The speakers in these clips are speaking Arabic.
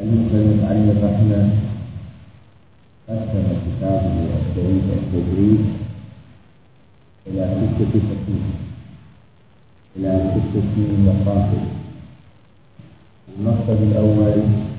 المصنف عليه الرحمة قسم كتابه التدريب إلى ستة مقاصد. المقصد الأول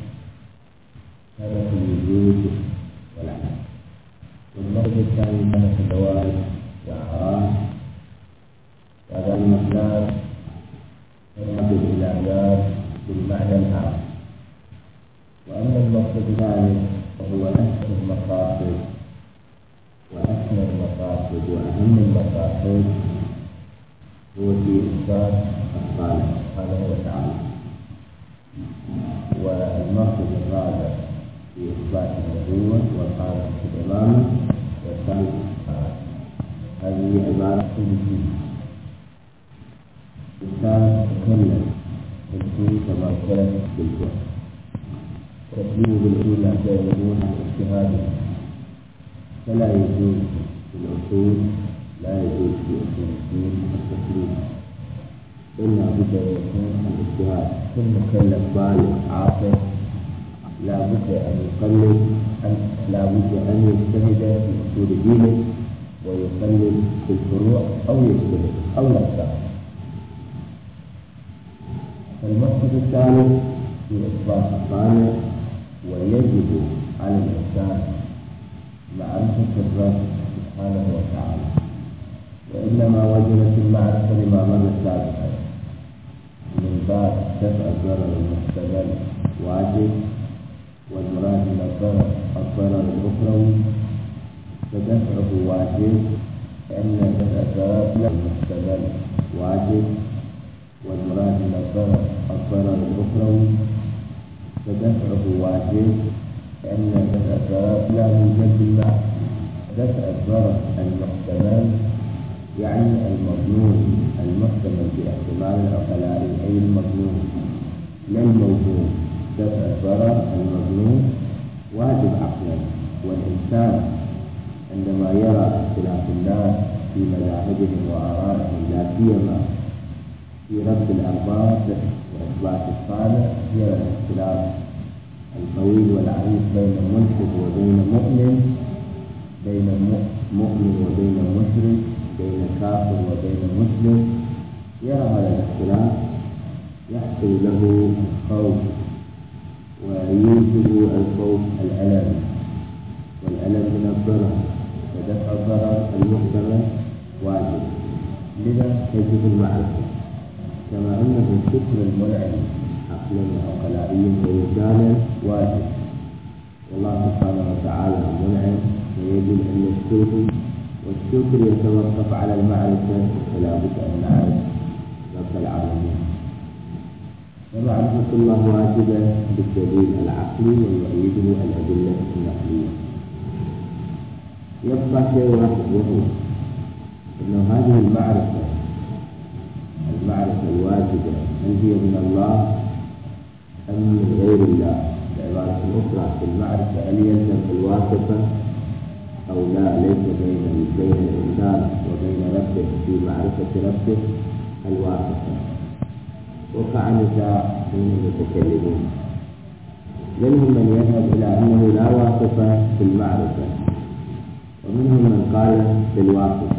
هدف الوجود والعمل، والمقصد الثاني هدف الدوائر والأعراض، وهذا المقدار يرمز إلى ذات بالمعنى العام. وأما المقصد الثالث فهو أشهر المقاصد وأكمل المقاصد وأهم المقاصد، هو في إثبات الخالق سبحانه وتعالى. والمقصد الرابع في إثبات النبوة والخالق في الإمامة والثالث هذه عبارة كلية. الإنسان تكلم بالدين كما كان بالجهل، تكليمه بالأصول حتى يكون عن اجتهاده، فلا يجوز في الأصول، لا يجوز في أصول الدين التكليم، إلا بد أن يكون الاجتهاد. كل مكلف بالغ عاقل لا بد أن يقلد، لا بد أن يجتهد في أصول دينه ويقلد في الفروع أو يجتهد أو يختار. المقصد الثالث في إثبات الخالق، ويجب على الإنسان معرفة الرب سبحانه وتعالى، وإنما وجبت المعرفة لما مر سابقا من باب دفع الضرر المحتمل واجب، والمراد من الضرر الأخروي فدفعه واجب، لأن دفع الضرر المحتمل واجب، والمراد من الضرر الأخروي فدفعه واجب، لأن دفع الضرر لا يوجد بالله. دفع الضرر المحتمل يعني المظنون المحتمل باحتمال العقلاء، أي المظنون لا الموجود. دفع الضرر المظنون واجب عقلا، والإنسان عندما يرى اختلاف الناس في مذاهبهم وآرائهم، لا سيما في رد الأرباب وإثبات الصالح، يرى الاختلاف الطويل والعريض بين ملحد وبين مؤمن، بين مؤمن وبين مشرك، بين كافر وبين مسلم. يرى هذا الاختلاف يحصل له الخوف، ويوجب الخوف الألم، والألم من الضرر، فدفع الضرر المحتمل واجب. لذا تجب المعرفة، كما أنه الشكر المنعم عقلا وعقلائيا ووجدانا واجب، والله سبحانه وتعالى منعم ويجب أن نشكره، والشكر يتوقف على المعرفة، فلا بد أن نعرف رب العالمين. ومعرفة الله واجبة بالدليل العقلي ويؤيده الأدلة النقلية. يبقى شيء واحد، وهو أن هذه المعرفة الواجبة هل هي من الله أم من غير الله؟ بعبارة أخرى، في المعرفة هل يلزم الواسطة أو لا؟ ليس بين الإنسان وبين ربه في معرفة ربه الواسطة. وقع نزاع بين المتكلمين، منهم من يذهب إلى أنه لا واسطة في المعرفة، ومنهم من قال بالواسطة.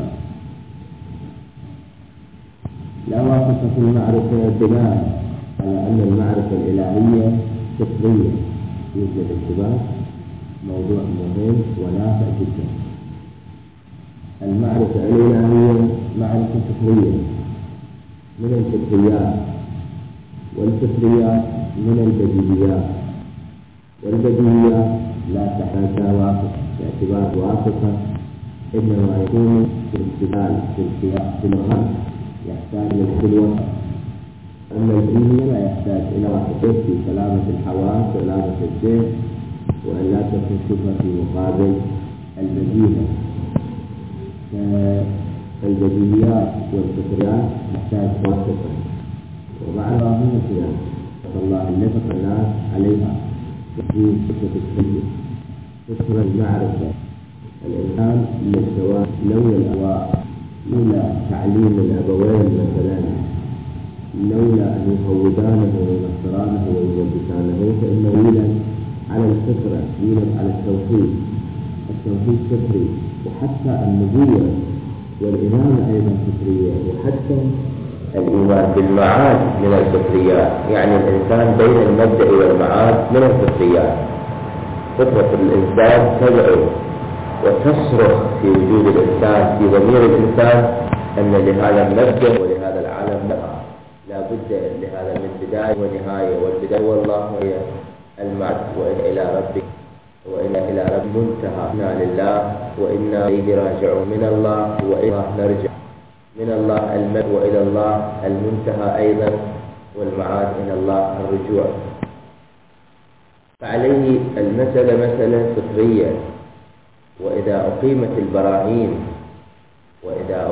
لا واسطة في المعرفة بناء على أن المعرفة الإلهية فطرية، يوجد اشتباه، موضوع مهم ونافع جدا. المعرفة الإلهية معرفة فطرية من الفطريات، والفطريات من البديهيات، والبديهيات لا تحتاج واسطة باعتبار واسطة، إنما يكون في الامتثال في السياق في الغرب يحتاج للخلوة. أما الدين لا يحتاج إلى واسطة في سلامة الحواس وسلامة الذهن، وأن لا تكون صفة في مقابل البديهة. فالبديهيات والفطريات تحتاج واسطة، وبعضها من القياس الله اللي اتفق الناس عليها في فكرة التجربة، فكرة المعرفة. الإنسان للزواج لولا الأواء، لولا تعليم الأبوين مثلا، لولا أن يهودانه وينصرانه ويوجسانه، فإنه الفطرة يولد على التوحيد فطري، وحتى النبوة والإمامة أيضا فطرية، وحتى الإيمان بالمعاد من الفطريات. يعني الإنسان بين المبدأ والمعاد من الفطريات. فطرة الإنسان تدعو وتصرخ في وجود الإنسان، في ضمير الإنسان، أن لهذا المبدأ ولهذا العالم لا بد لهذا من بداية ونهاية، والبداية والله هي المعاد، وإن إلى ربك وإن إلى رب منتهى، إنا لله وإنا إليه راجعون، من الله وإلى نرجع، من الله المد وإلى الله المنتهى أيضا، والمعاد إلى الله الرجوع. فعليه المسألة مسألة فطرية. وإذا أقيمت البراهين وإذا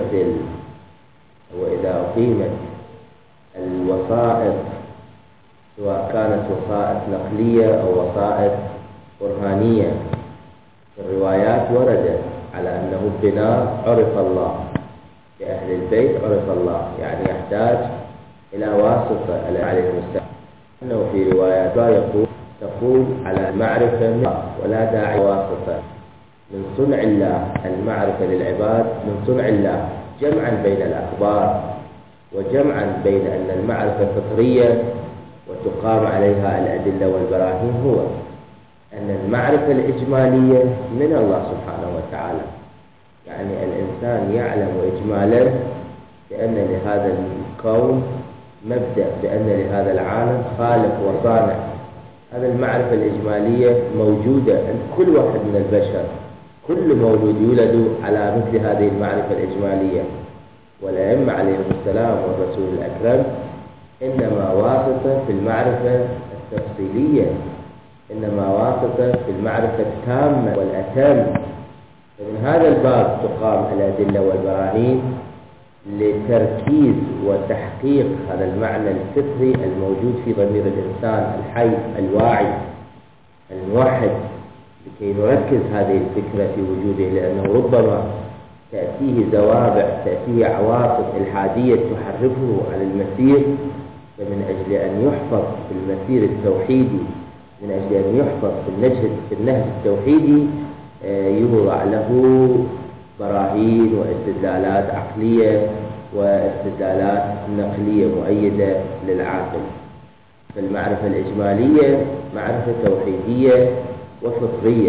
أقيمت الوسائط، سواء كانت وسائط نقلية أو وسائط برهانية، الروايات وردت على أنه بناء عرف الله، لأهل البيت عرف الله، يعني يحتاج إلى واسطة عليه السلام. أنه في روايات تقول على المعرفة ولا داعي واسطة، من صنع الله المعرفة للعباد، من صنع الله، جمعا بين الأخبار وجمعا بين أن المعرفة فطرية وتقام عليها الأدلة والبراهين، هو أن المعرفة الإجمالية من الله سبحانه وتعالى. يعني الإنسان يعلم إجمالا بأن لهذا الكون مبدأ، بأن لهذا العالم خالق وصانع. هذه المعرفة الإجمالية موجودة عند كل واحد من البشر، كل مولود يولد على مثل هذه المعرفة الإجمالية. والأئمة عليهم السلام والرسول الأكرم إنما واسطة في المعرفة التفصيلية، إنما واسطة في المعرفة التامة والأتم. فمن هذا الباب تقام الأدلة والبراهين لتركيز وتحقيق هذا المعنى الفطري الموجود في ضمير الإنسان الحي الواعي الموحد، لكي نركز هذه الفكرة في وجوده، لأنه ربما تأتيه زوابع، تأتيه عواصف إلحادية تحرفه على المسير. فمن أجل أن يحفظ في المسير التوحيدي، من أجل أن يحفظ في النهج التوحيدي، يوضع له براهين واستدلالات عقلية واستدلالات نقلية مؤيدة للعاقل. فالمعرفة الإجمالية معرفة توحيدية وفطرية،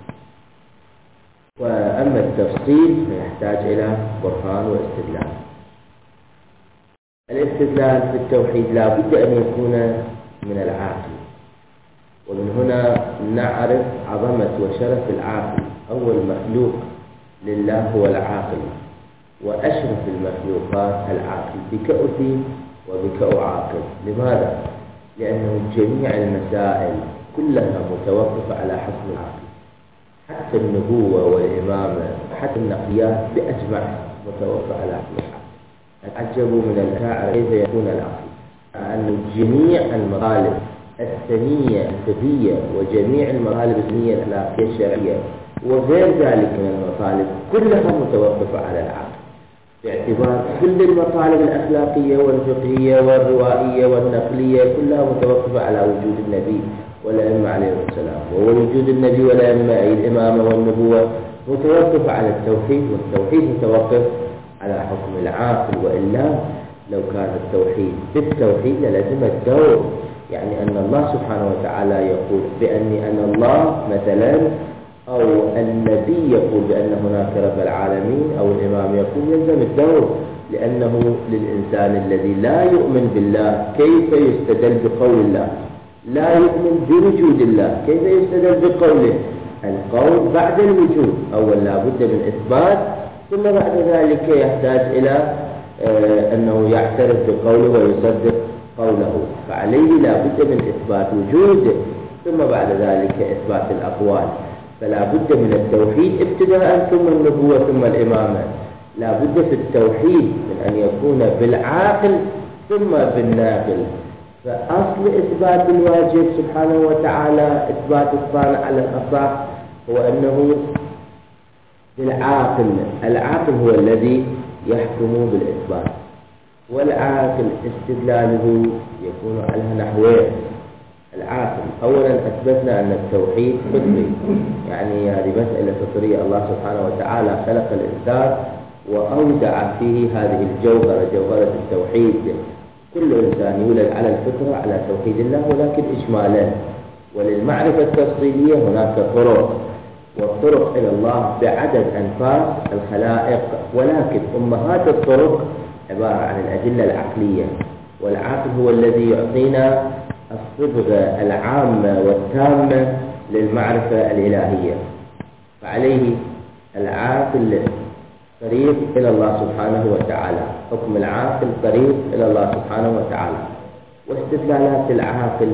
وأما التفصيل فيحتاج إلى برهان واستدلال. الاستدلال في التوحيد لا بد أن يكون من العاقل، ومن هنا نعرف عظمة وشرف العاقل. أول مخلوق لله هو العاقل، وأشرف المخلوقات العاقل، بك أثي وبك أعاقل. لماذا؟ لأنه جميع المسائل كلها متوقفة على حكم العاقل، حتى النبوة والإمامة حتى النقليات بأجمعها متوقفة على حكم العاقل. تعجبوا من الشاعر كيف يكون العقل، أن جميع المطالب السنية الفقهية وجميع المطالب السنية الأخلاقية الشرعية وغير ذلك من المطالب كلها متوقفة على العقل، باعتبار كل المطالب الأخلاقية والفقهية والروائية والنقلية كلها متوقفة على وجود النبي والأئمة عليهم السلام، ووجود النبي والأئمة أي الإمامة والنبوة متوقفة على التوحيد، والتوحيد متوقف على حكم العاقل. وإلا لو كان التوحيد بالتوحيد للزم الدور، يعني أن الله سبحانه وتعالى يقول بأني أنا الله مثلا، أو النبي يقول بأن هناك رب العالمين، أو الإمام يقول، يلزم الدور، لأنه للإنسان الذي لا يؤمن بالله كيف يستدل بقول الله، لا يؤمن بوجود الله كيف يستدل بقوله؟ القول بعد الوجود، أول لا بد من إثبات، ثم بعد ذلك يحتاج إلى أنه يعترف بقوله ويصدق قوله. فعليه لا بد من إثبات وجوده، ثم بعد ذلك إثبات الأقوال. فلا بد من التوحيد ابتداء، ثم النبوة، ثم الإمامة. لا بد في التوحيد من أن يكون بالعاقل ثم بالناقل. فأصل إثبات الواجب سبحانه وتعالى، إثبات الصانع على الأصح، هو أنه بالعاقل. العاقل هو الذي يحكم بالإثبات، والعاقل استدلاله يكون على نحوين. العاقل. أولا أثبتنا أن التوحيد فطري، يعني هذه مسألة فطرية. الله سبحانه وتعالى خلق الإنسان وأودع فيه هذه الجوهرة، جوهرة التوحيد. كل إنسان يولد على الفطرة على توحيد الله، ولكن إجمالا. وللمعرفة التفصيلية هناك طرق، والطرق إلى الله بعدد أنفاس الخلائق، ولكن أمهات الطرق عبارة عن الأدلة العقلية. والعقل هو الذي يعطينا الصبغة العامة والتامة للمعرفة الإلهية. فعليه العاقل طريق إلى الله سبحانه وتعالى، حكم العاقل طريق إلى الله سبحانه وتعالى. واستدلالات العاقل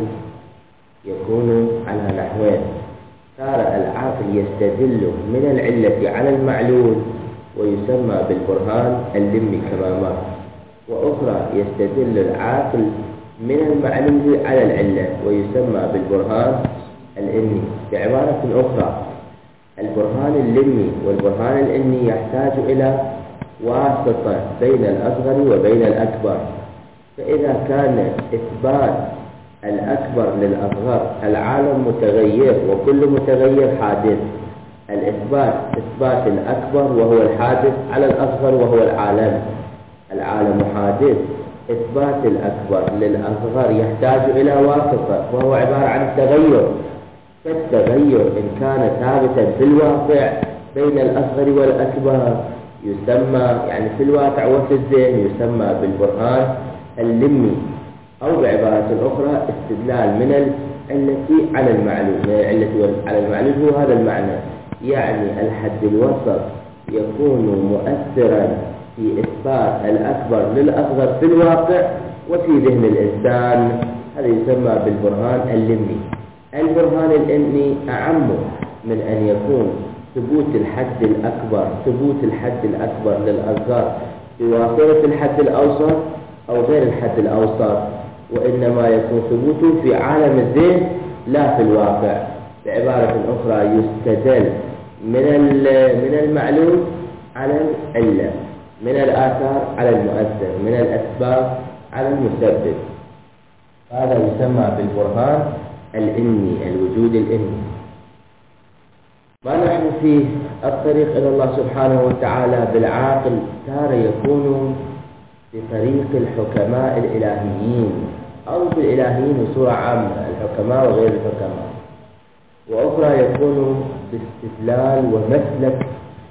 يكون على نحوين: تارة العاقل يستدل من العلة على المعلول ويسمى بالبرهان اللمي كما مر، وأخرى يستدل العاقل من المعلول على العلة ويسمى بالبرهان الإني. بعبارة أخرى، البرهان اللمي والبرهان الإني يحتاج إلى واسطة بين الأصغر وبين الأكبر. فإذا كان إثبات الأكبر للأصغر، العالم متغير وكل متغير حادث. إثبات الأكبر وهو الحادث على الأصغر وهو العالم. العالم حادث. إثبات الأكبر للأصغر يحتاج إلى واسطة وهو عبارة عن التغير. فالتغير إن كان ثابتا في الواقع بين الأصغر والأكبر يسمى، يعني في الواقع وفي الذهن، يسمى بالبرهان اللمي. أو بعبارة أخرى استدلال من العلة على المعلول، من العلة على المعلول هو هذا المعنى، يعني الحد الوسط يكون مؤثرا في إثبات الأكبر للأصغر في الواقع وفي ذهن الإنسان، هذا يسمى بالبرهان اللمي. البرهان الإني أعم من أن يكون ثبوت الحد الأكبر للأصغر بواسطة الحد الأوسط أو غير الحد الأوسط، وإنما يكون ثبوته في عالم الذهن لا في الواقع. بعبارة أخرى يستدل من المعلول على العلة، من الآثار على المؤثر، من الأسباب على المسبب. هذا يسمى بالبرهان الإني، الوجود الإني. ما نحن فيه الطريق إلى الله سبحانه وتعالى بالعاقل تارة يكون بطريق الحكماء الإلهيين أو بالإلهيين بصورة عامة، الحكماء وغير الحكماء. وأخرى يكون باستدلال ومسلك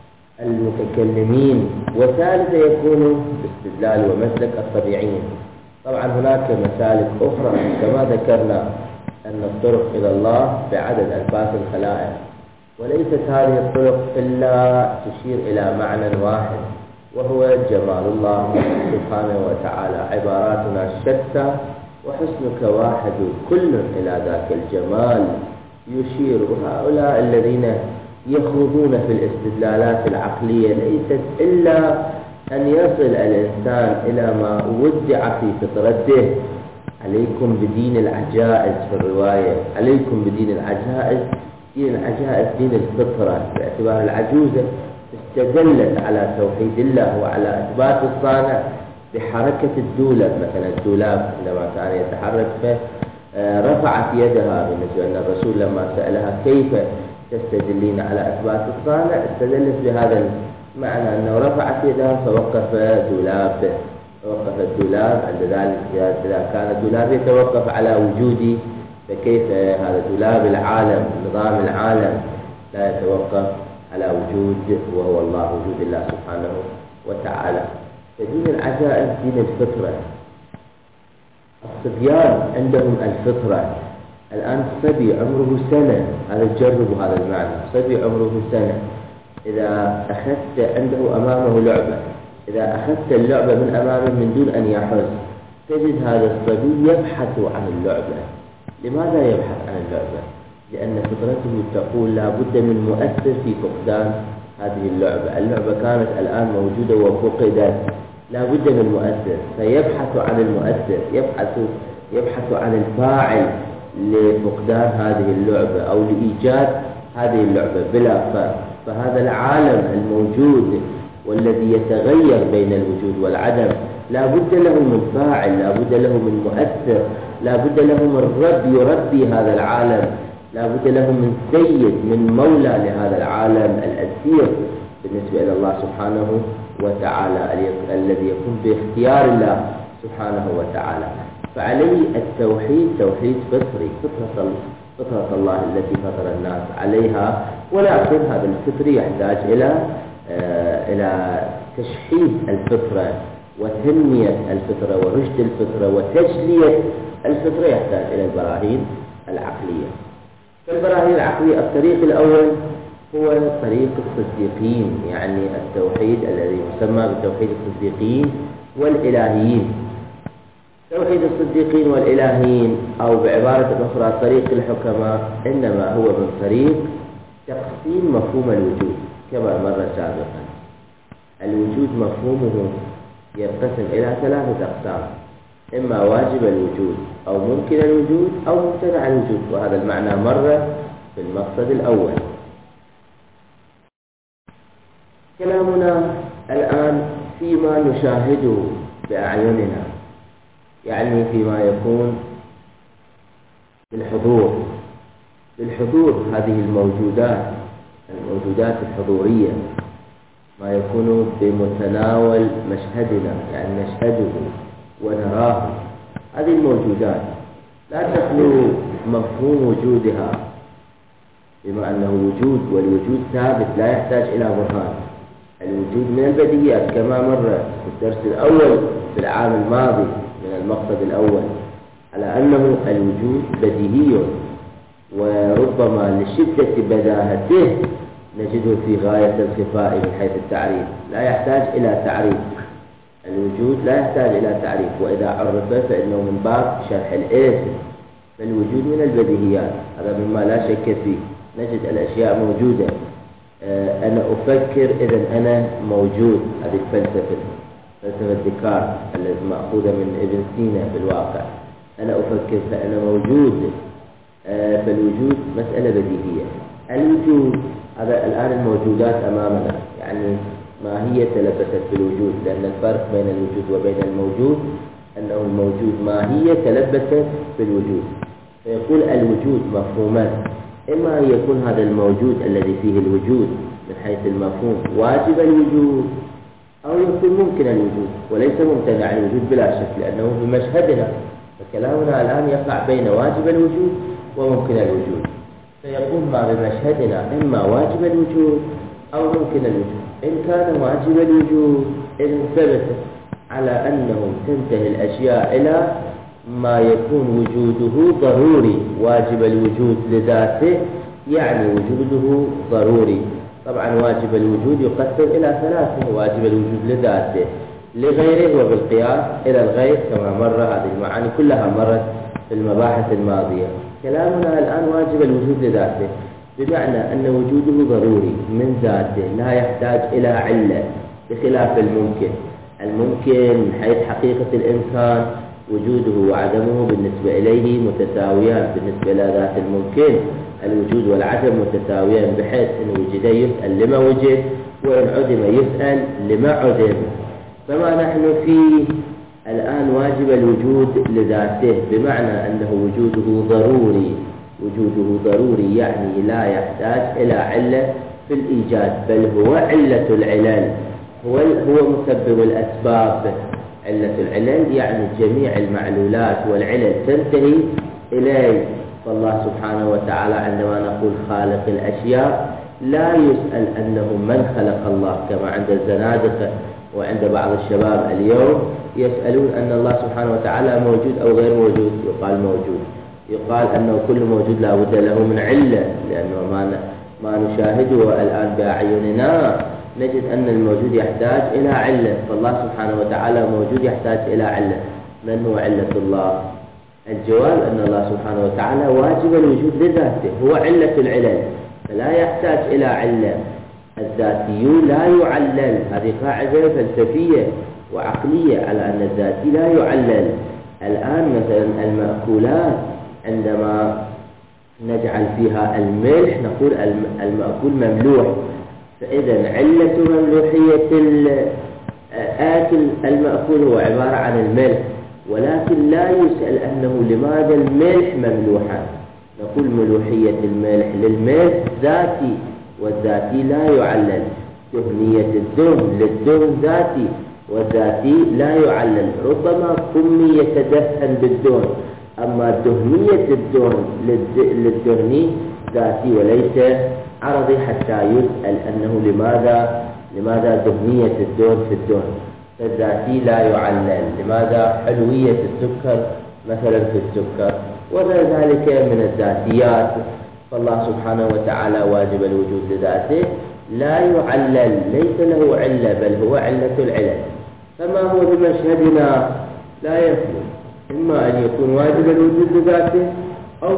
المتكلمين، وثالثة يكون باستدلال ومسلك الطبيعيين. طبعا هناك مسالك أخرى كما ذكرنا أن الطرق إلى الله بعدد أنفاس الخلائق، وليست هذه الطرق إلا تشير إلى معنى واحد وهو جمال الله سبحانه وتعالى. عباراتنا شتى وحسنك واحد، كل إلى ذاك الجمال يشير. هؤلاء الذين يخوضون في الاستدلالات العقلية ليست إلا أن يصل الإنسان إلى ما ودع في فطرته. عليكم بدين العجائز في الرواية، عليكم بدين العجائز. دين العجائز دين الفطرة، باعتبار العجوزة استدلت على توحيد الله وعلى إثبات الصانع بحركة الدولاب. مثلا الدولاب عندما كان يتحرك رفعت يدها، بالنسبة أن الرسول لما سألها كيف تستدلين على إثبات الصانع استدلت بهذا المعنى، أنه رفعت يدها فوقف دولاب. توقف الدولاب. عند ذلك إذا كان الدولاب يتوقف على وجودي، فكيف هذا دولاب العالم، نظام العالم لا يتوقف على وجود وهو الله، وجود الله سبحانه وتعالى. فدين العجائز دين الفطرة. الصبيان عندهم الفطرة. الآن صبي عمره سنة، هذا تجربوا هذا المعنى، صبي عمره سنة إذا أخذت عنده أمامه لعبة، إذا أخذت اللعبة من أمامه من دون أن يحس، تجد هذا الصبي يبحث عن اللعبة. لماذا يبحث عن اللعبة؟ لأن فطرته تقول لا بد من مؤثر في فقدان هذه اللعبة. اللعبة كانت الآن موجودة وفقدت، لا بد من مؤثر، فيبحث عن المؤثر، يبحث عن الفاعل لفقدان هذه اللعبة أو لإيجاد هذه اللعبة بلا فهذا العالم الموجود والذي يتغير بين الوجود والعدم لا بد له من فاعل، لا بد له من مؤثر لا بد له من رب يربي هذا العالم، لا بد له من سيد، من مولى لهذا العالم الأسير بالنسبة إلى الله سبحانه وتعالى الذي يكون باختيار الله سبحانه وتعالى. فعليه التوحيد توحيد فطري، فطرة الله التي فطر الناس عليها، ولكن هذا الفطر يحتاج إلى تشحيذ الفطرة وتنمية الفطرة ورشد الفطرة وتجلية الفطرة، يحتاج إلى البراهين العقلية. فالبراهين العقلية الطريق الأول هو طريق الصديقين، يعني التوحيد الذي يسمى بتوحيد الصديقين والإلهيين. توحيد الصديقين والإلهيين أو بعبارة أخرى طريق الحكماء إنما هو من طريق تقسيم مفهوم الوجود كما مر سابقا. الوجود مفهومه ينقسم إلى 3 أقسام: إما واجب الوجود أو ممكن الوجود أو ممتنع الوجود، وهذا المعنى مر في المقصد الأول. كلامنا الآن فيما نشاهده بأعيننا، يعني فيما يكون بالحضور هذه الموجودات الحضورية، ما يكون بمتناول مشهدنا، يعني نشهده ونراه. هذه الموجودات لا تخلو مفهوم وجودها، بما أنه وجود، والوجود ثابت لا يحتاج إلى برهان. الوجود من البديهيات كما مر في الدرس الأول في العام الماضي من المقصد الأول، على أنه الوجود بديهي، وربما لشدة بداهته نجده في غاية الخفاء من حيث التعريف، لا يحتاج إلى تعريف. الوجود لا يحتاج إلى تعريف، وإذا عرف فإنه من باب شرح الاسم. فالوجود من البديهيات، هذا مما لا شك فيه، نجد الأشياء موجودة. أنا أفكر إذن أنا موجود، هذه فلسفة ديكارت التي مأخوذة من ابن سينا في الواقع. أنا أفكر فأنا موجود. فالوجود مسألة بديهية. الوجود هذا الآن الموجودات أمامنا، يعني ماهية تلبست بالوجود، لأن الفرق بين الوجود وبين الموجود أنه الموجود ماهية تلبست بالوجود. فيقول الوجود مفهومان: إما أن يكون هذا الموجود الذي فيه الوجود من حيث المفهوم واجب الوجود، أو يكون ممكن الوجود وليس ممتنع الوجود بلا شك، لأنه بمشهدنا. فكلامنا الآن يقع بين واجب الوجود وممكن الوجود. فيقول ما بمشهدنا إما واجب الوجود أو ممكن الوجود. إن كان واجب الوجود إذن ثبت على أنه تنتهي الأشياء إلى ما يكون وجوده ضروري. واجب الوجود لذاته يعني وجوده ضروري. طبعا واجب الوجود يقسم إلى 3: واجب الوجود لذاته، لغيره، وبالقياس إلى الغير كما مر. هذه المعاني كلها مرت في المباحث الماضية. كلامنا الآن واجب الوجود لذاته، بمعنى أن وجوده ضروري من ذاته لا يحتاج إلى علة، بخلاف الممكن. الممكن من حيث حقيقة الإنسان وجوده وعدمه بالنسبة إليه متساويان. بالنسبة إلى ذات الممكن الوجود والعدم متساويان، بحيث إن وجد يسأل لما وجد، وإن عدم يسأل لما عدم. فما نحن فيه الآن واجب الوجود لذاته، بمعنى أنه وجوده ضروري. وجوده ضروري يعني لا يحتاج إلى علة في الإيجاد، بل هو علة العلل، هو مسبب الأسباب. علة العلل يعني جميع المعلولات والعلل تنتهي إليه. فالله سبحانه وتعالى عندما نقول خالق الأشياء لا يسأل أنه من خلق الله، كما عند الزنادقة وعند بعض الشباب اليوم يسألون أن الله سبحانه وتعالى موجود أو غير موجود. يقال موجود، يقال أنه كل موجود لا بد له من علة، لأنه ما نشاهده الآن بأعيننا نجد أن الموجود يحتاج إلى علة. فالله سبحانه وتعالى موجود يحتاج إلى علة. من هو علة الله؟ الجواب أن الله سبحانه وتعالى واجب الوجود لذاته، هو علة العلل، فلا يحتاج إلى علة. الذاتي لا يعلل، هذه قاعدة فلسفية وعقلية على أن الذاتي لا يعلل. الآن مثلا المأكولات عندما نجعل فيها الملح نقول المأكول مملوح، فإذا علة مملوحية آكل المأكول هو عبارة عن الملح. ولكن لا يسأل أنه لماذا الملح مملوحا. نقول ملوحية الملح للملح ذاتي، والذاتي لا يعلل. دهنية الدهن للدهن ذاتي، والذاتي لا يعلل. ربما كمي يتدهن بالدهن، أما دهنية الدهن للدهني ذاتي وليس عرضي، حتى يسأل أنه لماذا دهنية الدهن في الدهن. فالذاتي لا يعلل. لماذا حلوية السكر مثلا في السكر، وغير ذلك من الذاتيات. فالله سبحانه وتعالى واجب الوجود لذاته لا يعلل، ليس له علة، بل هو علة العلل. فما هو بمشهدنا لا يثبت، إما أن يكون واجب الوجود لذاته أو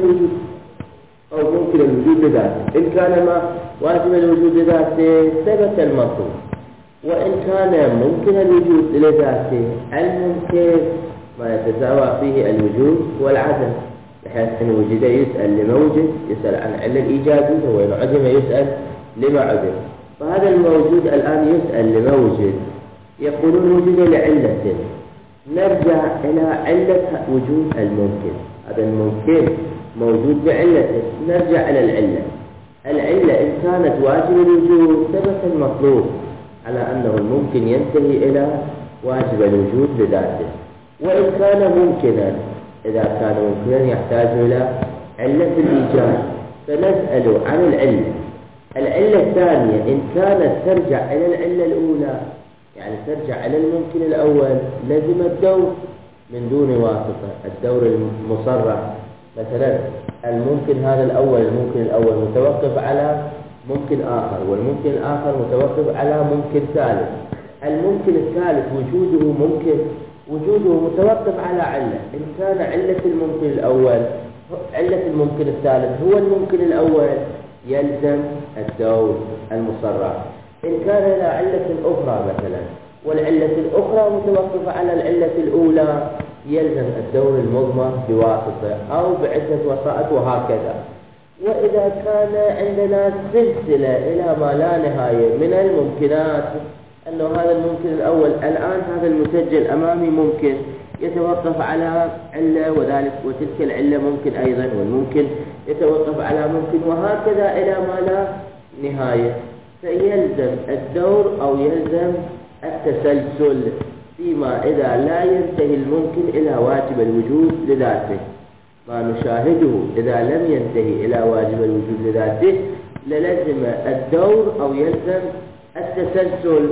ممكن الوجود لذاته. إن كان ما واجب الوجود لذاته ثبت المطلوب، وإن كان ممكن الوجود لذاته الممكن ما يتساوى فيه الوجود والعدم، بحيث إن وجد يسأل لما وجد، يسأل عن علة الإيجاد، وإن عدم يسأل لما عدم. فهذا الموجود الآن يسأل لما وجد، يقولون وجد لعلة، نرجع إلى علة وجود الممكن. هذا الممكن موجود بعلته، نرجع إلى العلة إن كانت واجب الوجود ثبت المطلوب على أنه الممكن ينتهي إلى واجب الوجود بذاته. وإن كان ممكنا، إذا كان ممكنا يحتاج إلى علة الإيجاد، فنسأل عن العلة الثانية إن كانت ترجع إلى العلة الأولى، يعني ترجع إلى الممكن الأول، لزم الدور من دون واسطة، الدور المصرح. مثلا الممكن هذا الممكن الأول متوقف على ممكن آخر، والممكن الآخر متوقف على ممكن ثالث. الممكن الثالث وجوده متوقف على علة. إن كان علة الممكن الأول علة الممكن الثالث هو الممكن الأول، يلزم الدور المصرح. إن كان له علة أخرى مثلا، والعلة الأخرى متوقفة على العلة الأولى، يلزم الدور المضمر بواسطة أو بعدة وسائط، وهكذا. وإذا كان عندنا سلسلة إلى ما لا نهاية من الممكنات، أنه هذا الممكن الأول الآن هذا المسجل أمامي ممكن يتوقف على علة، وتلك العلة ممكن أيضا، والممكن يتوقف على ممكن، وهكذا إلى ما لا نهاية. فيلزم الدور أو يلزم التسلسل فيما إذا لا ينتهي الممكن إلى واجب الوجود لذاته. ما نشاهده إذا لم ينتهي إلى واجب الوجود لذاته للزم الدور أو يلزم التسلسل.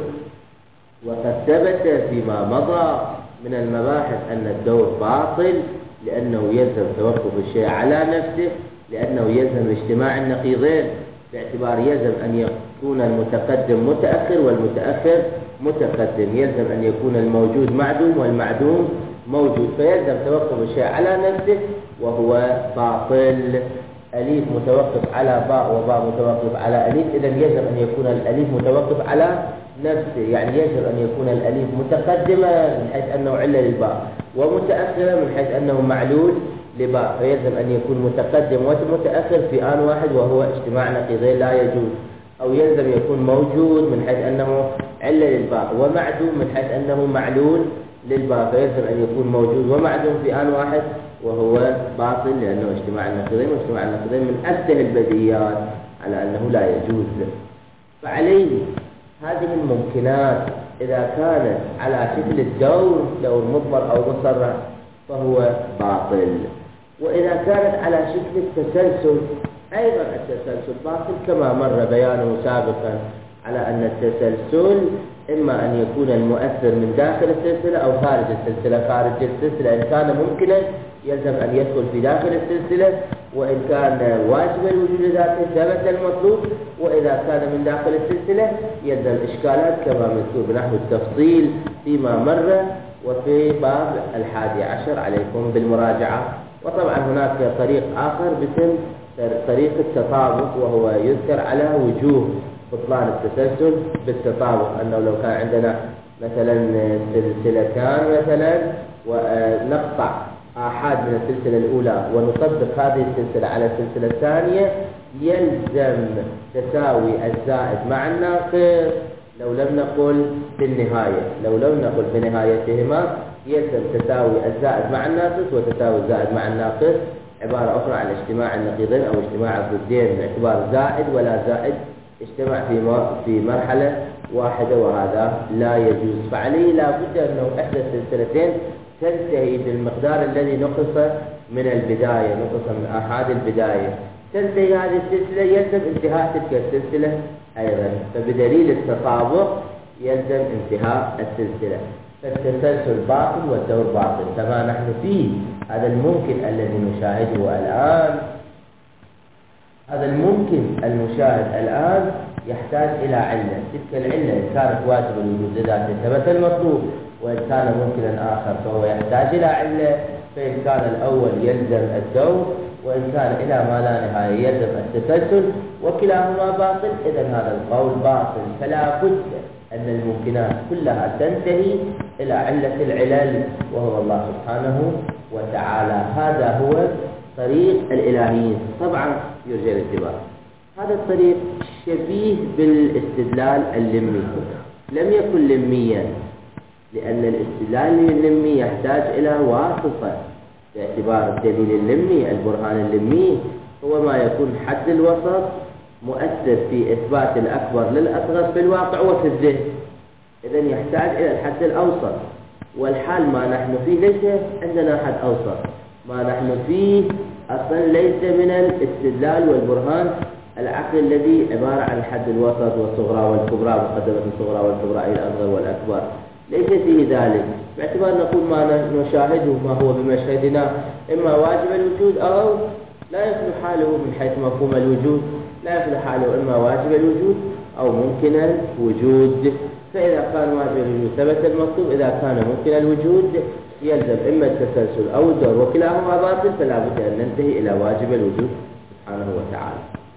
وقد ثبت فيما مضى من المباحث أن الدور باطل، لأنه يلزم توقف الشيء على نفسه، لأنه يلزم اجتماع النقيضين، باعتبار يلزم أن يكون المتقدم متأخر والمتأخر متقدم، يلزم أن يكون الموجود معدوم والمعدوم موجود، فيلزم توقف الشيء على نفسه وهو باطل. أليف متوقف على باء وباء متوقف على أليف، إذا يجب أن يكون الأليف متوقف على نفسه، يعني يجب أن يكون الأليف متقدمة من حيث أنه علة للباء، ومتأخرة من حيث أنه معلول لباء، فيلزم أن يكون متقدم ومتأخر في آن واحد، وهو اجتماع نقيضين لا يجوز. أو يلزم يكون موجود من حيث أنه علة للباء، ومعدوم من حيث أنه معلول للباء، فيلزم أن يكون موجود ومعدوم في آن واحد، وهو باطل، لأنه اجتماع النقيضين، واجتماع النقيضين من أسهل البديهيات على أنه لا يجوز. فعليه هذه الممكنات إذا كانت على شكل الدور، دور مضمر أو مصرح، فهو باطل. وإذا كانت على شكل التسلسل، أيضا التسلسل باطل، كما مر بيانه سابقا على أن التسلسل إما أن يكون المؤثر من داخل السلسلة أو خارج السلسلة. خارج السلسلة إن كان ممكنا يلزم أن يدخل في داخل السلسلة، وإن كان واجب الوجود ذاته ثبت المطلوب، وإذا كان من داخل السلسلة يلزم إشكالات كما مذكور بنحو التفصيل فيما مر وفي باب 11 عليكم بالمراجعة. وطبعا هناك طريق آخر باسم طريق التطابق، وهو يذكر على وجوه بطلان التسلسل بالتطابق، أنه لو كان عندنا مثلا سلسلتان مثلا ونقطع آحاد من السلسلة الأولى ونطبق هذه السلسلة على السلسلة الثانية، يلزم تساوي الزائد مع الناقص لو لم نقل في النهاية، لو لم نقل في نهايتهما يلزم تساوي الزائد مع الناقص وتساوي الزائد مع الناقص، عبارة أخرى عن اجتماع النقيضين أو اجتماع الضدين باعتبار زائد ولا زائد اجتمع في مرحلة واحدة، وهذا لا يجوز. فعليه لا بد أنه إحدى السلسلتين تنتهي بالمقدار الذي نقص من البداية، نقص من آحاد البداية، تنتهي هذه السلسلة يلزم انتهاء تلك السلسلة أيضا، فبدليل التطابق يلزم انتهاء السلسلة. فالتسلسل باطل والدور باطل كما نحن فيه. هذا الممكن الذي نشاهده الآن، هذا الممكن المشاهد الآن يحتاج إلى علة، تلك العلة إن كانت واجب الوجود لذاته ثبت المطلوب، وإن كان ممكنا آخر فهو يحتاج إلى علة، فإن كان الأول يلزم الدور، وإن كان إلى ما لا نهاية يلزم التسلسل، وكلاهما باطل، إذن هذا القول باطل. فلا بد أن الممكنات كلها تنتهي إلى علة العلل وهو الله سبحانه وتعالى. هذا هو طريق الإلهيين. طبعا يرجى الانتباه، هذا الطريق شبيه بالاستدلال اللمي، لم يكن لميا، لأن الاستدلال اللمي يحتاج إلى واسطة، باعتبار الدليل اللمي البرهان اللمي هو ما يكون حد الوسط مؤثر في إثبات الأكبر للأصغر في الواقع وفي الذهن، إذن يحتاج إلى الحد الأوسط. والحال ما نحن فيه ليس عندنا حد أوسط، ما نحن فيه أصلا ليس من الاستدلال والبرهان العقل الذي عبارة عن الحد الوسط والصغرى والكبرى، مقدمة الصغرى والكبرى إلى الأصغر والأكبر، ليس فيه ذلك. باعتبار نقول ما نشاهده ما هو بمشهدنا إما واجب الوجود أو لا يخلو حاله من حيث مفهوم الوجود، لا يخلو حاله إما واجب الوجود أو ممكن الوجود. فإذا كان واجب الوجود ثبت المطلوب، إذا كان ممكن الوجود يلزم إما التسلسل أو الدور، وكلاهما باطل، فلا بد أن ننتهي إلى واجب الوجود سبحانه وتعالى.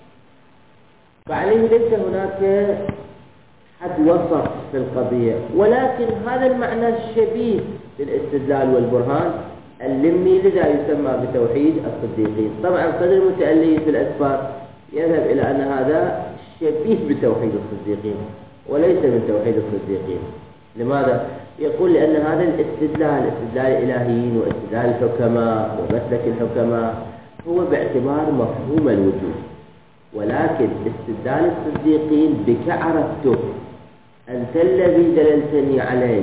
فعليه ليس هناك حد وسط في القضية، ولكن هذا المعنى الشبيه بالاستدلال والبرهان اللمي، لذا يسمى بتوحيد الصديقين. طبعا قدر المتألي في الأسفار يذهب إلى أن هذا شبيه بتوحيد الصديقين وليس من توحيد الصديقين. لماذا؟ يقول لأن هذا الاستدلال، استدلال الإلهيين واستدلال الحكماء ومسلك الحكماء، هو باعتبار مفهوم الوجود، ولكن استدلال الصديقين بك عرفته، أنت الذي دللتني عليه،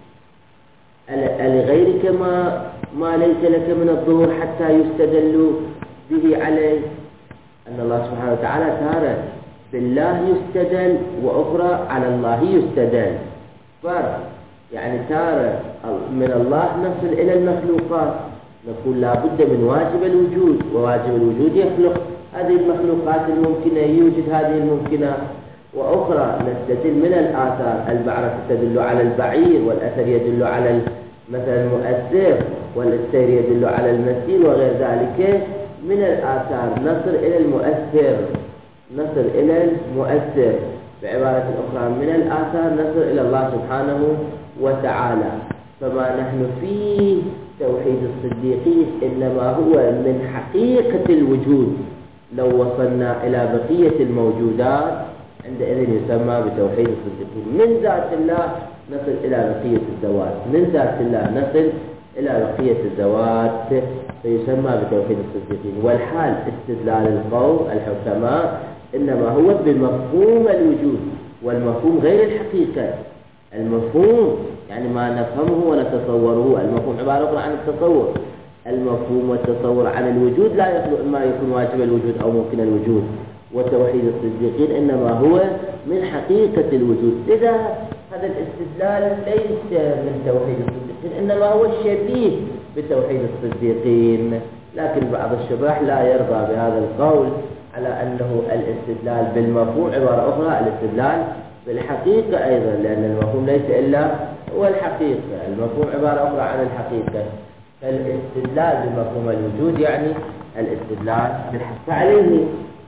لغيرك ما ليس لك من الظهور حتى يستدل به عليه. أن الله سبحانه وتعالى تارة بالله يستدل وأخرى على الله يستدل، فرق يعني تارة من الله نصل إلى المخلوقات، نقول لا بد من واجب الوجود، وواجب الوجود يخلق هذه المخلوقات الممكنة، يوجد هذه الممكنات، وأخرى نستدل من الآثار، البعرة تدل على البعير، والأثر يدل على مثلا المؤثر، والسير يدل على المسير وغير ذلك من الآثار، نصل إلى المؤثر، نصل إلى المؤثر، بعبارة أخرى من الآثار نصل إلى الله سبحانه وتعالى. فما نحن فيه توحيد الصديقين إنما هو من حقيقة الوجود، لو وصلنا إلى بقية الموجودات عندئذ يسمى بتوحيد الصديقين. من ذات الله نصل إلى بقية الذوات، من ذات الله نصل إلى بقية الذوات، فيسمى بتوحيد الصديقين. والحال استدلال القوم الحكماء إنما هو بمفهوم الوجود، والمفهوم غير الحقيقة. المفهوم يعني ما نفهمه ونتصوره، المفهوم عبارة أخرى عن التصور. المفهوم والتصور عن الوجود لا يخلو إما يكون واجب الوجود أو ممكن الوجود، وتوحيد الصديقين إنما هو من حقيقة الوجود. لذا هذا الاستدلال ليس من توحيد الصديقين، إنما هو شبيه بتوحيد الصديقين. لكن بعض الشراح لا يرضى بهذا القول على أنه الاستدلال بالمفهوم عبارة أخرى الاستدلال بالحقيقة أيضا، لأن المفهوم ليس إلا هو الحقيقة، المفهوم عبارة أخرى عن الحقيقة. فالاستدلال بمفهوم الوجود يعني الاستدلال بالحق. فعليه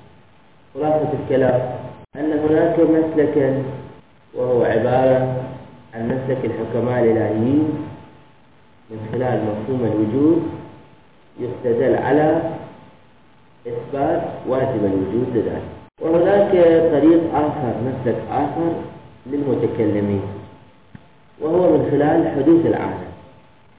خلاصة الكلام أن هناك مسلكا وهو عبارة عن مسلك الحكماء الإلهيين، من خلال مفهوم الوجود يستدل على إثبات واجب الوجود لذلك. وهناك طريق آخر، مسلك آخر للمتكلمين، وهو من خلال حدوث العالم.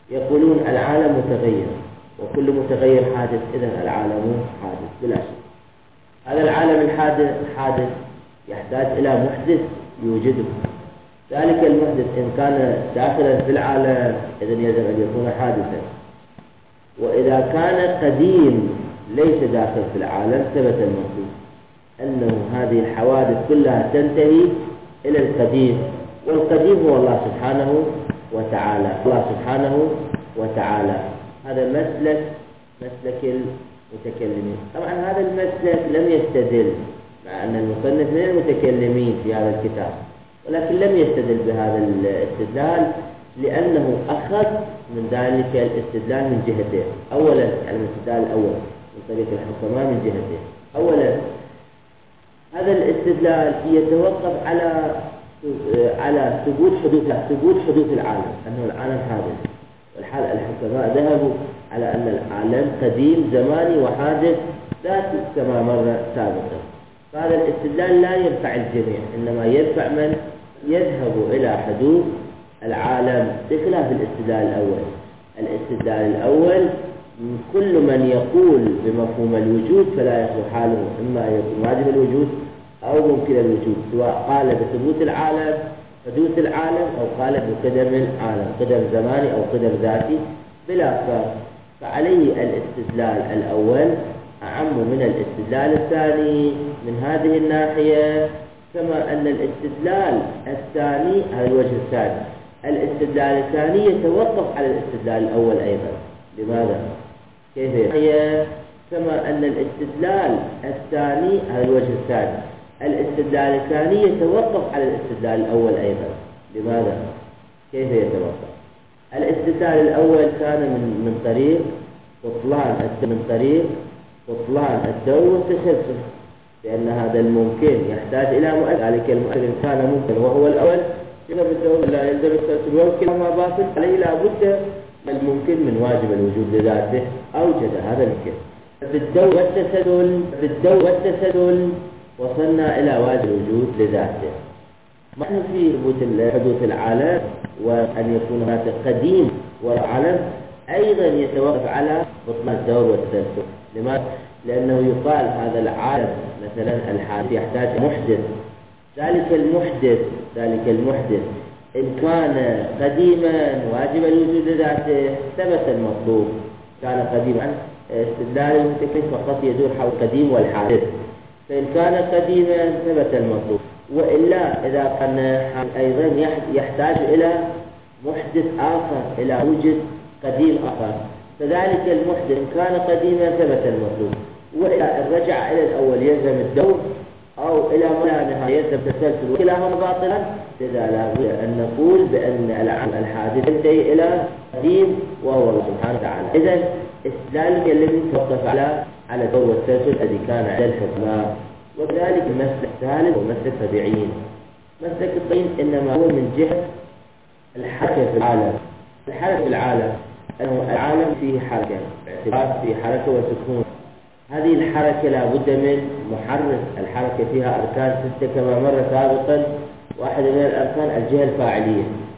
يقولون العالم متغير وكل متغير حادث، إذن العالم حادث بلا شك. هذا العالم الحادث يحتاج إلى محدث يوجده. ذلك المحدث إن كان داخلا في العالم إذن يجب أن يكون حادثا، وإذا كان قديم ليس داخل في العالم ثبت المنطوق أنه هذه الحوادث كلها تنتهي إلى القديم، والقديم هو الله سبحانه وتعالى. الله سبحانه وتعالى هذا مسلك المتكلمين. طبعا هذا المسلك لم يستدل، مع أن المصنف من المتكلمين في هذا الكتاب، ولكن لم يستدل بهذا الاستدلال لأنه أخذ من ذلك الاستدلال من جهتين. أولا يعني الاستدلال الأول من طريق الحكماء من جهتين. أولا هذا الاستدلال يتوقف على ثبوت حدوث العالم، أنه العالم حادث، والحال الحكماء ذهبوا على أن العالم قديم زماني وحادث ذاتي كما مر سابقا. فهذا الاستدلال لا ينفع الجميع، إنما ينفع من يذهب إلى حدوث العالم بخلاف الاستدلال الأول. الاستدلال الأول كل من يقول بمفهوم الوجود فلا يخلو حاله، إما يكون واجب الوجود أو ممكن الوجود، سواء قال بثبوت العالم حدوث العالم أو قال بقدم العالم، قدم زماني أو قدم ذاتي بلا فرق. فعليه الاستدلال الأول أعم من الاستدلال الثاني من هذه الناحية، كما أن الاستدلال الثاني هذا الوجه الثاني، الاستدلال الثاني يتوقف على الاستدلال الأول أيضا. لماذا؟ كيف هي؟ كما أن الاستدلال الثاني هذا الوجه الثاني، الاستدلال الثاني يتوقف على الاستدلال الأول أيضا. لماذا؟ كيف يتوقف؟ الاستدلال الأول كان من طريق بطلان الدور والتسلسل، لأن هذا الممكن يحتاج إلى مؤثر، ذلك المؤثر إن كان ممكن وهو الأول يلزم الدور لا يلزم التسلسل، وكلاهما باطل، عليه لا بد الممكن من واجب الوجود لذاته أوجد هذا الممكن. بالدور والتسلسل وصلنا إلى واجب الوجود لذاته. نحن في حدوث العالم وأن يكون هناك قديم والعالم أيضا يتوقف على بطلان الدور والتسلسل. لماذا؟ لأنه يقال هذا العالم مثلا الحادث يحتاج محدث، ذلك المحدث إن كان قديما واجب الوجود لذاته ثبت المطلوب. كان قديما استدلال المتكلم فقط يدور حول القديم والحادث، فإن كان قديما ثبت المطلوب. وإلا إذا كان أيضا يحتاج إلى محدث آخر، إلى وجود قديم آخر، فذلك المحدث إن كان قديما ثبت المطلوب، وإذا رجع إلى الأول يلزم الدور أو إلى ما نهاية يلزم التسلسل، وكلاهما باطلا. لذا لا بد أن نقول بأن العالم الحادث ينتهي إلى قديم وهو الله سبحانه وتعالى. إذن استدلال الذي توقف على الدور والتسلسل الذي كان عند الحكماء. وكذلك المسلك الثالث ومسلك الطبيعيين. مسلك الطبيعيين إنما هو من جهة الحركة في العالم. الحركة في العالم أنه العالم فيه حركة، باعتبار فيه حركة وسكون. هذه الحركة لا بد من محرك. الحركة فيها أركان 6 كما مر سابقا. واحد من الأركان الجهة الفاعلية،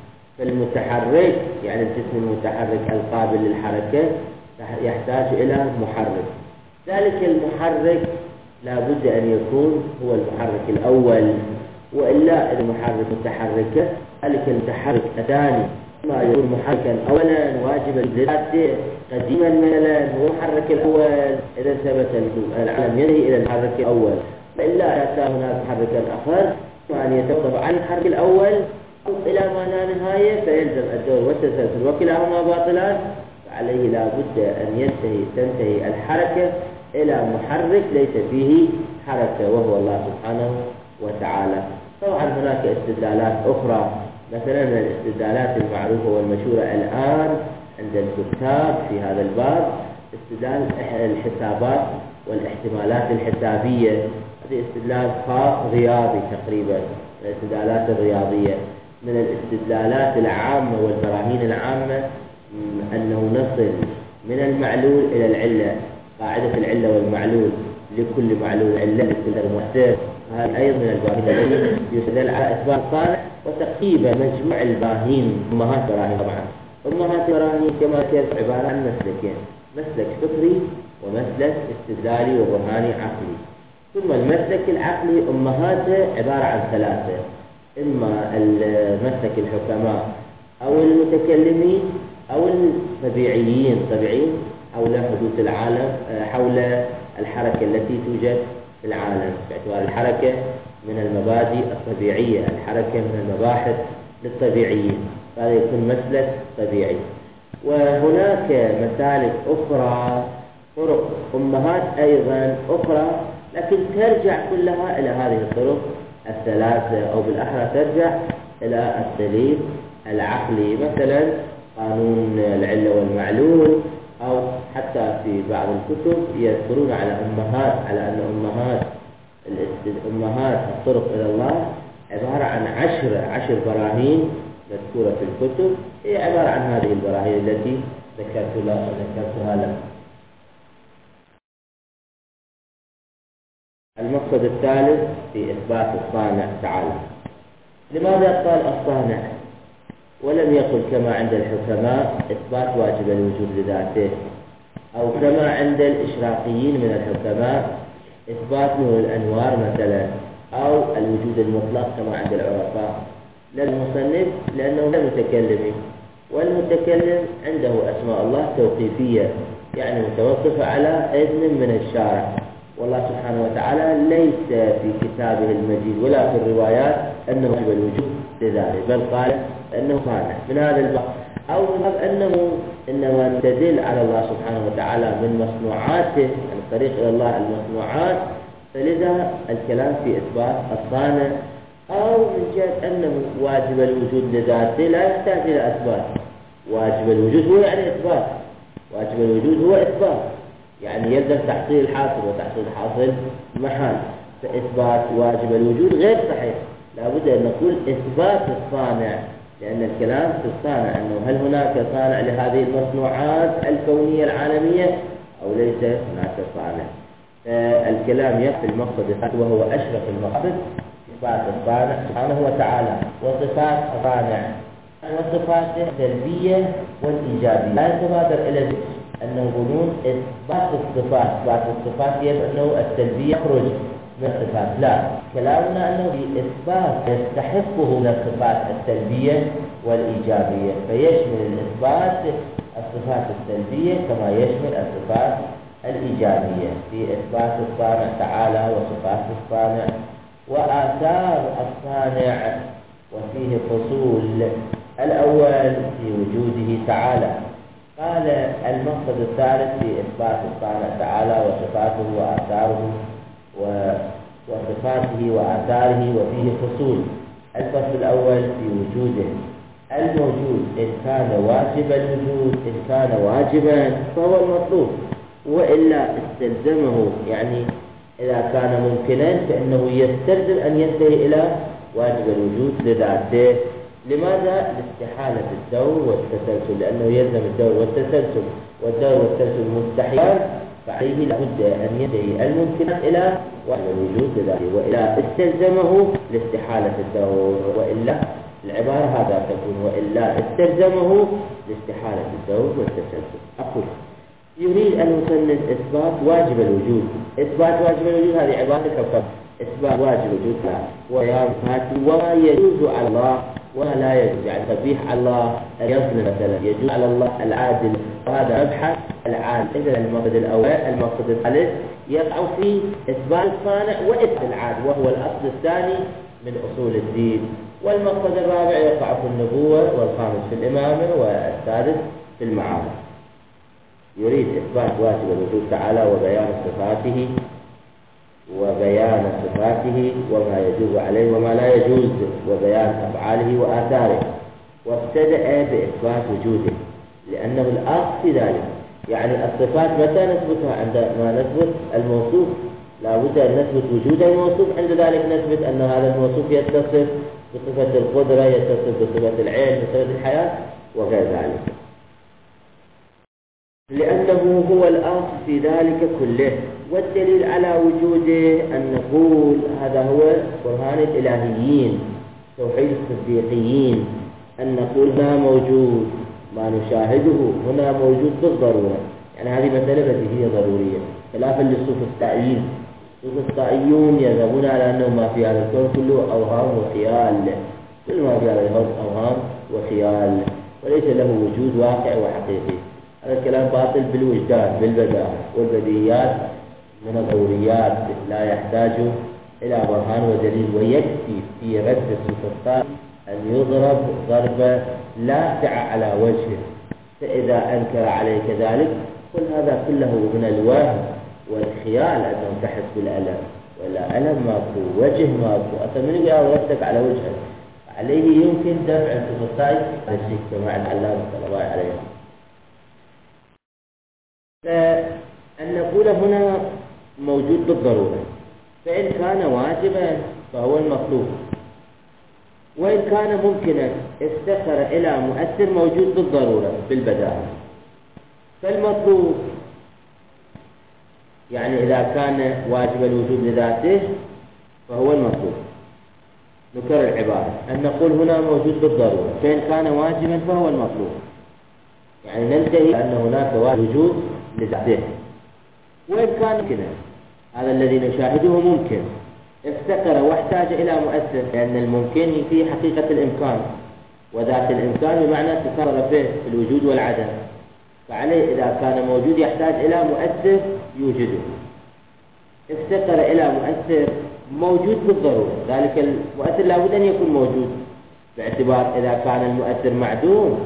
فالمتحرك يعني الجسم المتحرك القابل للحركة يحتاج إلى محرك. ذلك المحرك لا بد أن يكون هو المحرك الأول، وإلا المحرك متحركة ذلك المتحرك الثاني ما يكون محركا أولا واجبا لذاته قديما مثلا هو المحرك الأول. إذا ثبت العالم ينهي إلى المحرك الأول، وإلا أتى هناك محركا آخر وأن يتوقف عن المحرك الأول أو إلى ما لا نهاية فيلزم الدور والتسلسل وكلاهما باطلان. فعليه لا بد أن تنتهي الحركة إلى محرك ليس فيه حركة وهو الله سبحانه وتعالى. طبعا هناك استدلالات أخرى، مثلا من الاستدلالات المعروفة والمشهورة الآن عند الكتاب في هذا الباب استدلال الحسابات والاحتمالات الحسابية. هذه استدلال خاص رياضي تقريبا، الاستدلالات الرياضية. من الاستدلالات العامة والبراهين العامة أنه نصل من المعلول إلى العلة، قاعدة العلة والمعلول، لكل معلول علة لكل مؤثر. هذا أيضا من البراهين التي يستدل على إثبات صالح وتقريبا مجموع البراهين أمهات براهين طبعا. أمهات البراهين كما كانت عبارة عن مسلكين، مسلك فطري ومسلك استدلالي وبرهاني عقلي. ثم المسلك العقلي أمهاته عبارة عن ثلاثة، إما المسلك الحكماء أو المتكلمين أو الطبيعيين حول حدوث العالم، حول الحركة التي توجد في العالم، باعتبار الحركة من المبادئ الطبيعية، الحركة من المباحث للطبيعيين، هذا يكون مسلك طبيعي. وهناك مسالك أخرى، طرق أمهات أيضا أخرى، لكن ترجع كلها إلى هذه الطرق الثلاثة، أو بالأحرى ترجع إلى الدليل العقلي، مثلا قانون العلة والمعلول، أو حتى في بعض الكتب يذكرون على أن أمهات الطرق إلى الله عبارة عن 10 براهين مذكورة في الكتب، هي عبارة عن هذه البراهين التي ذكرتها لك. المقصد الثالث في إثبات الصانع تعالى. لماذا قال الصانع ولم يقل كما عند الحكماء إثبات واجب الوجود لذاته، أو كما عند الإشراقيين من الحكماء إثبات نور الأنوار مثلا، أو الوجود المطلق كما عند العرفاء؟ للمصنف لأنه متكلم، والمتكلم عنده أسماء الله توقيفية، يعني متوقفة على إذن من الشارع، والله سبحانه وتعالى ليس في كتابه المجيد ولا في الروايات أنه واجب الوجود لذلك، بل قال أنه صانع. من هذا الباب أو من باب أنه إنما ندل على الله سبحانه وتعالى من مصنوعاته، عن طريق إلى الله المصنوعات، فلذا الكلام في إثبات الصانع. أو من جهة أنه واجب الوجود لذاته لا يحتاج إلى إثبات، واجب الوجود هو يعني إثبات، واجب الوجود هو إثبات، يعني يلزم تحصيل الحاصل، وتحصيل الحاصل محال، فإثبات واجب الوجود غير صحيح، لابد أن نقول إثبات الصانع، لأن الكلام في الصانع، أنه هل هناك صانع لهذه المصنوعات الكونية العالمية أو ليس هناك صانع. فالكلام يقف المقصد الثالث وهو أشرف المقصد، إثبات الصانع سبحانه وتعالى، وصفات الصانع وصفاته السلبية والإيجابية. لا يتبادر إلى ذلك أنه يقولون إثبات الصفات يبدو أنه السلبية يخرج من الصفات، لا، كلامنا أنه في إثبات يستحقه من الصفات السلبية والإيجابية، فيشمل الإثبات الصفات السلبية كما يشمل الصفات الإيجابية، في إثبات الصانع تعالى وصفات الصانع وآثار الصانع، وفيه فصول. الأول في وجوده تعالى، قال المقصد الثالث في إثبات الصانع تعالى وصفاته وآثاره وصفاته وآثاره، وفيه فصول. الفصل الأول في وجوده، الموجود إن كان واجب الوجود، إن كان واجبا فهو المطلوب، وإلا استلزمه، يعني إذا كان ممكنا فإنه يستلزم أن ينتهي إلى واجب الوجود لذاته. لماذا؟ لاستحالة الدور والتسلسل، لأنه يلزم الدور والتسلسل، والدور والتسلسل مستحيل، فعليه لابد أن ينتهي الممكنات إلى واجب الوجود لذاته، وإلا استلزمه لاستحالة الدور، وإلا العبارة هذا تكون، وإلا استلزمه لاستحالة الدور والتسلسل. أقول يريد أن يسند إثبات واجب الوجود. إثبات واجب الوجود هذه عبارة الحكم، إثبات واجب الوجود لا، وما يجوز على الله وما لا يجوز، يعني تبيح على الله أن يظلم مثلا، يجوز على الله العادل، وهذا مبحث العادل. إذا المقصد الأول، المقصد الثالث يقع في إثبات الصانع وإثبات العادل، وهو الأصل الثاني من أصول الدين. والمقصد الرابع يقع في النبوة، والخامس في الإمامة، والسادس في المعارف. يريد إثبات واجب الوجود تعالى وبيان صفاته وما يجوز عليه وما لا يجوز، وبيان أفعاله وآثاره. وابتدأ بإثبات وجوده لأنه الأصل في ذلك، يعني الصفات متى نثبتها؟ عندما نثبت الموصوف، لا بد أن نثبت وجود الموصوف، عند ذلك نثبت أن هذا الموصوف يتصف بصفة القدرة، يتصف بصفة العلم، بصفة الحياة وغير ذلك، لأنه هو الأصل في ذلك كله. والدليل على وجوده أن نقول هذا هو برهان الإلهيين، توحيد الصديقيين، أن نقول لا موجود ما نشاهده هنا موجود بالضرورة، يعني هذه مسألة بديهية ضرورية، خلافا للسفسطائيين. السفسطائيون يذهبون على أنه ما في هذا الكون كله أوهام وخيال، كل ما في هذا الكون أوهام وخيال وليس له وجود واقع وحقيقي. هذا الكلام باطل بالوجدان بالبداهة، والبديهيات من الضروريات لا يحتاج إلى برهان ودليل، ويكفي في رد السفسطاء أن يضرب ضربة لاذعة على وجهه، فإذا أنكر عليك ذلك قل هذا كله من الوهم والخيال أنه تحس بالألم، ولا ألم ماكو، وجه ماكو، أصلا من يقول ردك على وجهك عليه يمكن دفع السفسطاء هذا الشيء كما العلامة صلى الله عليه وسلم. فأن نقول هنا موجود بالضرورة، فإن كان واجبا فهو المطلوب، وإن كان ممكنا افتقر إلى مؤثر موجود بالضرورة بالبداهة. فالمطلوب يعني إذا كان واجب الوجود لذاته فهو المطلوب. نكرر العبارة أن نقول هنا موجود بالضرورة، فإن كان واجبا فهو المطلوب، يعني ننتهي أن هناك وجود لذاته. وإن كان ممكنا، هذا الذي نشاهده ممكن، افتقر واحتاج إلى مؤثر، لأن الممكن في حقيقة الإمكان، وذات الإمكان بمعنى تكرر فيه الوجود والعدم، فعليه إذا كان موجود يحتاج إلى مؤثر يوجده. افتقر إلى مؤثر موجود بالضرورة، ذلك المؤثر لابد أن يكون موجود، باعتبار إذا كان المؤثر معدوم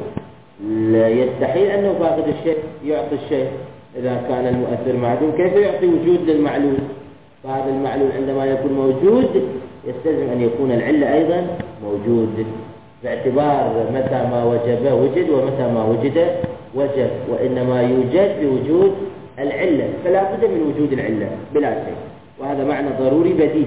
يستحيل أنه فاقد الشيء يعطي الشيء. إذا كان المؤثر معدوم كيف يعطي وجود للمعلول؟ فهذا المعلول عندما يكون موجود يستلزم أن يكون العلة أيضا موجود، باعتبار متى ما وجب وجد، ومتى ما وجد وجب، وإنما يوجد بوجود العلة، فلا بد من وجود العلة بلا شيء، وهذا معنى ضروري بديهي.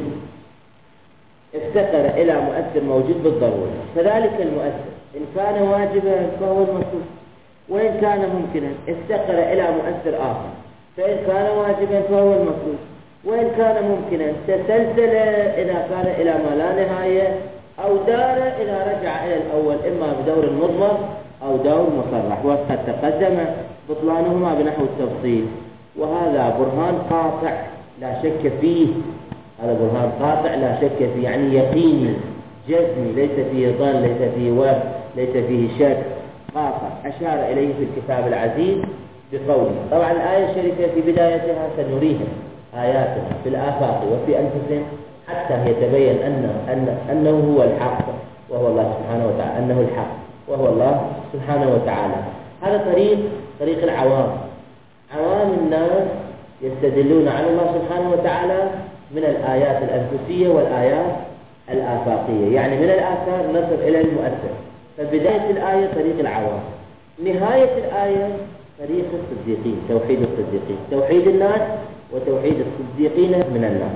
افتقر إلى مؤثر موجود بالضرورة، فذلك المؤثر إن كان واجبا فهو المطلوب، وإن كان ممكنا افتقر إلى مؤثر آخر، فإن كان واجبا فهو المطلوب، وإن كان ممكنا تسلسل إذا كان إلى ما لا نهاية، أو دار إذا رجع إلى الأول، إما بدور مضمر أو دور مصرح، وقد تقدم بطلانهما بنحو التفصيل. وهذا برهان قاطع لا شك فيه، هذا برهان قاطع لا شك فيه، يعني يقيني جزمي، ليس فيه ظن، ليس فيه وهم، ليس فيه شك، قاطع. أشار إليه في الكتاب العزيز بقوله، طبعا الآية الشريفة في بدايتها سنريهم آياتنا في الآفاق وفي أنفسهم حتى يتبين أنه هو الحق وهو الله سبحانه وتعالى، أنه الحق وهو الله سبحانه وتعالى. هذا طريق العوام. عوام الناس يستدلون على الله سبحانه وتعالى من الآيات الأنفسية والآيات الآفاقية، يعني من الآثار نصل إلى المؤثر. فبداية الآية طريق العوام، نهاية الآية طريق الصديقين، توحيد الصديقين، توحيد الناس وتوحيد الصديقين من الناس.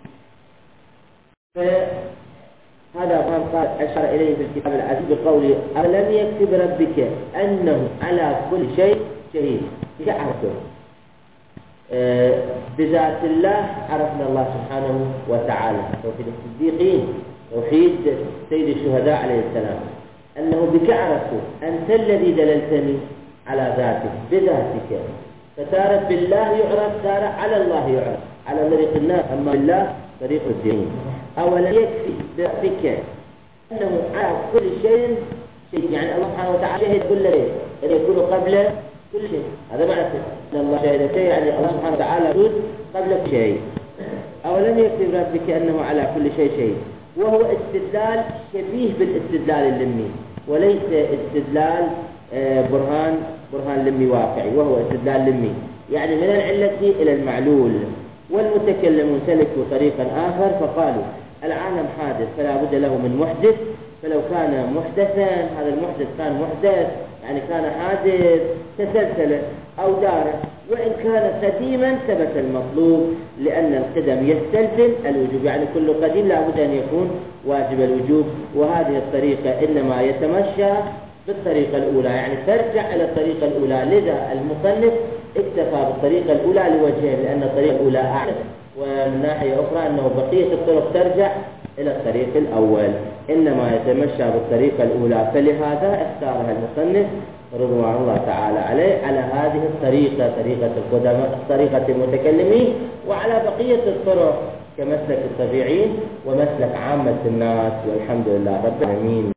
فهذا قال أشار إليه في الكتاب العزيز بقوله ألم يكتب ربك أنه على كل شيء شهيد. كعرفه بذات الله عرفنا الله سبحانه وتعالى، توحيد الصديقين، توحيد سيد الشهداء عليه السلام، أنه بك عرفته أنت الذي دللتني على ذاتك بذاتك. فتارة بالله يعرف، تارة على الله يعرف، على طريق الناس، أما بالله طريق الدين. أولا يكفي بك أنه على كل شيء، يعني الله سبحانه وتعالى شهد كل شيء، أن يكون قبل كل شيء. هذا معنى أن الله شهد شيء، يعني الله سبحانه وتعالى يوجد قبل كل شيء. أولم يكفي بربك أنه على كل شيء شهيد، وهو استدلال شبيه بالاستدلال اللمي، وليس استدلال برهان لمي واقعي، وهو استدلال لمي، يعني من العلة إلى المعلول. والمتكلمون سلكوا طريقا آخر فقالوا العالم حادث فلا بد له من محدث، فلو كان محدثا هذا المحدث كان محدث، يعني كان حادث تسلسل أو دار، وإن كان قديما ثبت المطلوب، لأن القدم يستلزم الوجوب، يعني كل قديم لا بد أن يكون واجب الوجوب. وهذه الطريقة إنما يتمشى بالطريقة الأولى، يعني ترجع إلى الطريقة الأولى. لذا المصنف اكتفى بالطريقة الأولى لوجهين، لأن الطريقة الأولى أعلى، ومن ناحية أخرى أنه بقية الطرق ترجع إلى الطريق الأول، إنما يتمشى بالطريقة الأولى، فلهذا اختارها المصنف رضوان الله تعالى عليه على هذه الطريقة، طريقة القدماء، طريقة المتكلمين، وعلى بقية الطرق كمسلك الطبيعيين ومسلك عامة الناس، والحمد لله رب العالمين.